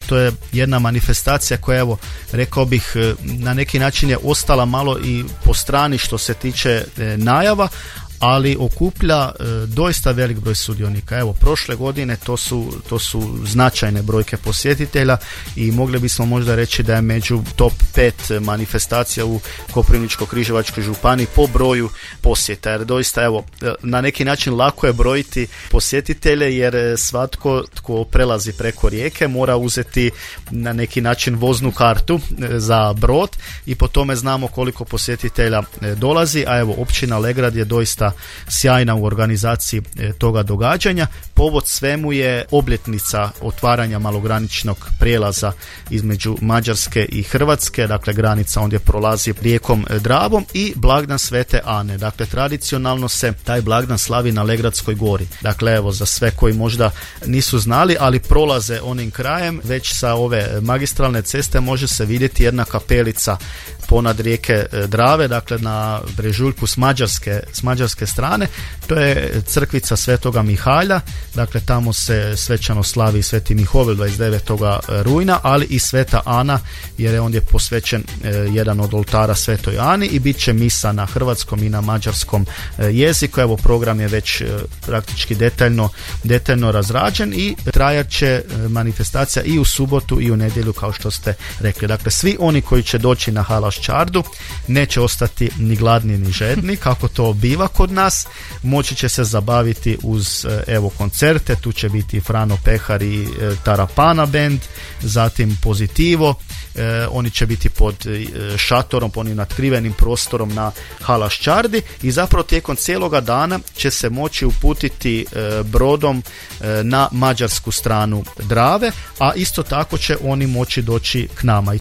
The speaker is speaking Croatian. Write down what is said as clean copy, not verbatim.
to je jedna manifestacija koja, evo, rekao bih, na neki način je ostala malo i po strani što se tiče najava, ali okuplja doista velik broj sudionika. Evo, prošle godine to su značajne brojke posjetitelja i mogli bismo možda reći da je među top 5 manifestacija u Koprivničko-križevačkoj županiji po broju posjeta. Jer doista, evo, na neki način lako je brojiti posjetitelje, jer svatko tko prelazi preko rijeke mora uzeti na neki način voznu kartu za brod i po tome znamo koliko posjetitelja dolazi, a evo, općina Legrad je doista sjajna u organizaciji toga događanja. Povod svemu je obljetnica otvaranja malograničnog prijelaza između Mađarske i Hrvatske, dakle granica ondje prolazi rijekom Dravom, i blagdan Svete Ane. Dakle, tradicionalno se taj blagdan slavi na Legradskoj gori. Dakle, evo, za sve koji možda nisu znali, ali prolaze onim krajem, već sa ove magistralne ceste može se vidjeti jedna kapelica ponad rijeke Drave, dakle na brežuljku s mađarske strane. To je crkvica Svetoga Mihalja, dakle tamo se svečano slavi Sveti Mihovil 29. rujna, ali i Sveta Ana, jer je ondje posvećen jedan od oltara Svetoj Ani, i bit će misa na hrvatskom i na mađarskom jeziku. Evo, program je već praktički detaljno razrađen i trajat će manifestacija i u subotu i u nedjelju, kao što ste rekli. Dakle, svi oni koji će doći na Halaš Čardu neće ostati ni gladni ni žedni, kako to biva kod nas. Moći će se zabaviti uz, evo, koncerte. Tu će biti Frano Pehar i Tarapana band, zatim Pozitivo. Oni će biti pod šatorom, pod onim natkrivenim prostorom na Halaš Čardi, i zapravo tijekom cijeloga dana će se moći uputiti brodom na mađarsku stranu Drave, a isto tako će oni moći doći k nama.